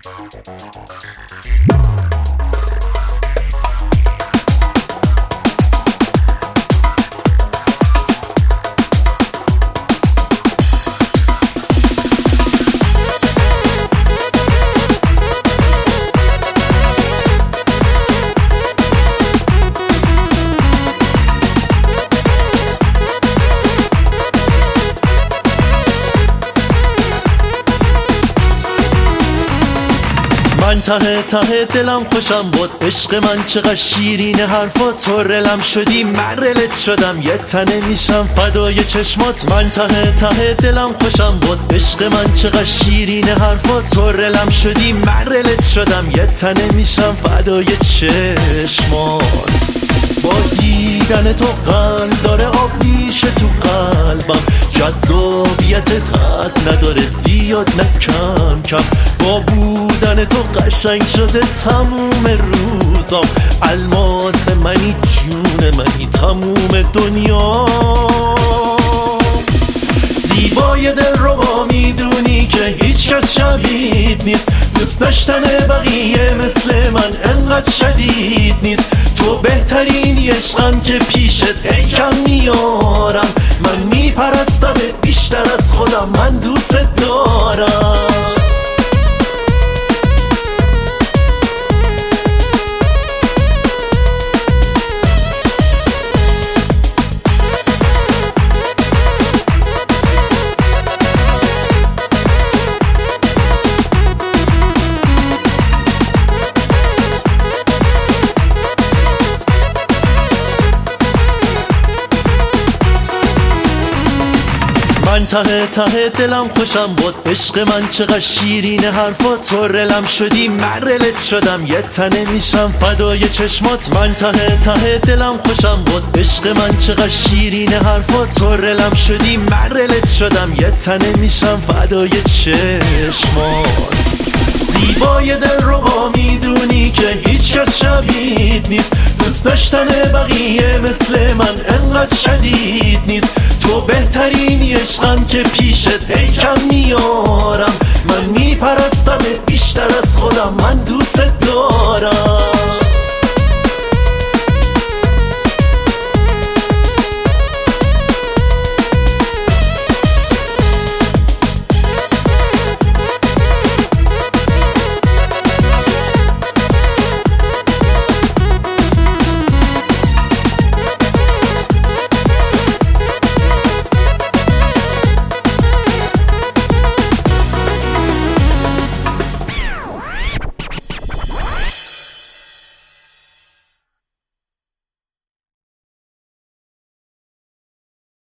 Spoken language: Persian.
من ته ته دلم خوشم بود، عشق من چقدر شیرینه حرفات، تو رلم شدی من رلت شدم، یه تنه میشم فدای چشمات. من ته ته دلم خوشم بود، عشق من چقدر شیرینه حرفات، تو رلم شدی من رلت شدم، یه تنه میشم فدای چشمات. با دیدن تو قلب داره آب میشه تو قلبم، جذابیتت حد نداره زیاد نه کم کم، با بودن تو قشنگ شده تموم روزام، الماس منی جون منی تموم دنیا. زیبای دل رو با میدونی که هیچ کس شبیه نیست، دوست داشتن بقیه مثل من انقدر شدید نیست، تو بهترین عشقم که پیشت ای کم میارم، من میپرستم بیشتر از خودم، من دوست دارم. من ته ته دلم خوشم بود، عشق من چقدر شیرینه حرفات، تو رلم شدی من رلت شدم، یه تنه میشم فدای چشمات. من ته ته دلم خوشم بود، عشق من چقدر شیرینه حرفات، تو رلم شدی من رلت شدم، یه تنه میشم فدای چشمات. زیبای دل رو با میدونی که هیچ کس شبیه نیست، دوست داشتن بقیه مثل من انقدر شدید نیست، تو بهترین عشقم که پیشت ای کم میارم،